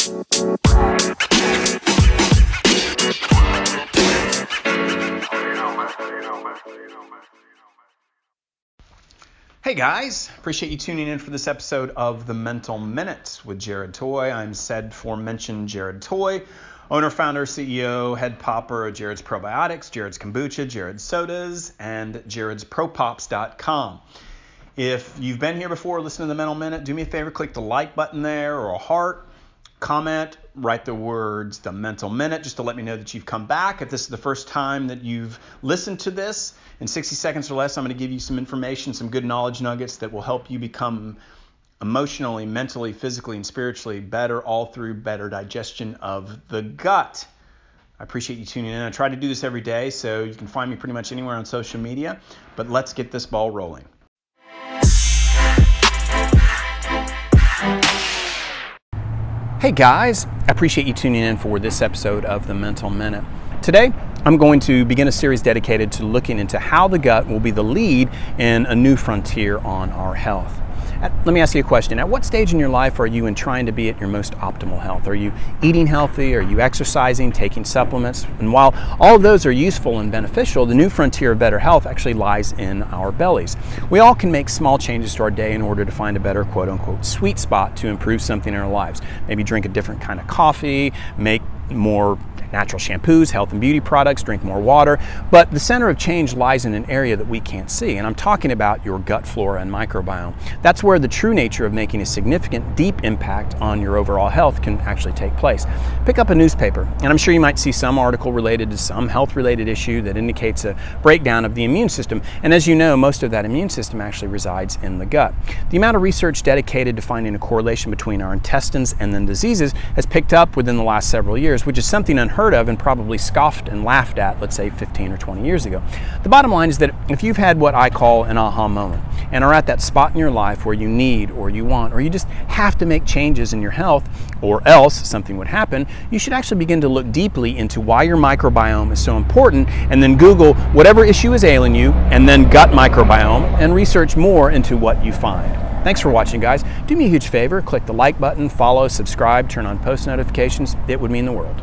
Hey guys, appreciate you tuning in for this episode of The Mental Minute with Jared Toy. I'm said aforementioned Jared Toy, owner, founder, CEO, head popper of Jared's Probiotics, Jared's Kombucha, Jared's Sodas, and jaredspropops.com. If you've been here before, listen to The Mental Minute, do me a favor, click the like button there or a heart, comment, write the words The Mental Minute just to let me know that you've come back. If this is the first time that you've listened to this, in 60 seconds or less, I'm going to give you some information, some good knowledge nuggets that will help you become emotionally, mentally, physically, and spiritually better, all through better digestion of the gut. I appreciate you tuning in. I try to do this every day, so you can find me pretty much anywhere on social media, but let's get this ball rolling. Hey guys, I appreciate you tuning in for this episode of The Mental Minute. Today, I'm going to begin a series dedicated to looking into how the gut will be the lead in a new frontier on our health. Let me ask you a question. At what stage in your life are you in trying to be at your most optimal health? Are you eating healthy? Are you exercising, taking supplements? And while all of those are useful and beneficial, the new frontier of better health actually lies in our bellies. We all can make small changes to our day in order to find a better quote-unquote sweet spot to improve something in our lives. Maybe drink a different kind of coffee, make more natural shampoos, health and beauty products, drink more water, but the center of change lies in an area that we can't see, and I'm talking about your gut flora and microbiome. That's where the true nature of making a significant, deep impact on your overall health can actually take place. Pick up a newspaper, and I'm sure you might see some article related to some health-related issue that indicates a breakdown of the immune system, and as you know, most of that immune system actually resides in the gut. The amount of research dedicated to finding a correlation between our intestines and then diseases has picked up within the last several years, which is something unheard of and probably scoffed and laughed at, let's say 15 or 20 years ago. The bottom line is that if you've had what I call an aha moment and are at that spot in your life where you need or you want or you just have to make changes in your health or else something would happen, you should actually begin to look deeply into why your microbiome is so important and then Google whatever issue is ailing you and then gut microbiome and research more into what you find. Thanks for watching, guys. Do me a huge favor, click the like button, follow, subscribe, turn on post notifications. It would mean the world.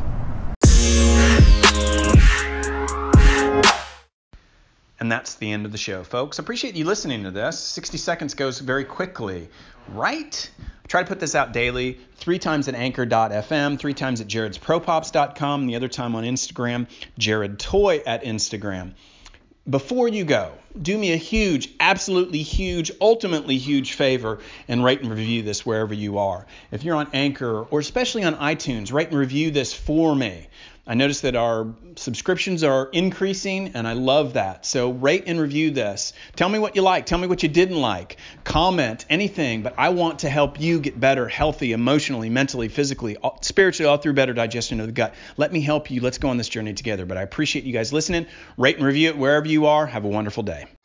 And that's the end of the show, folks. Appreciate you listening to this. 60 seconds goes very quickly, right? I try to put this out daily, 3 times at anchor.fm, 3 times at jaredspropops.com, the other time on Instagram, Jared Toy at Instagram. Before you go, do me a huge, absolutely huge, ultimately huge favor and rate and review this wherever you are. If you're on Anchor or especially on iTunes, rate and review this for me. I noticed that our subscriptions are increasing, and I love that. So rate and review this. Tell me what you like. Tell me what you didn't like. Comment, anything. But I want to help you get better, healthy, emotionally, mentally, physically, spiritually, all through better digestion of the gut. Let me help you. Let's go on this journey together. But I appreciate you guys listening. Rate and review it wherever you are. Have a wonderful day.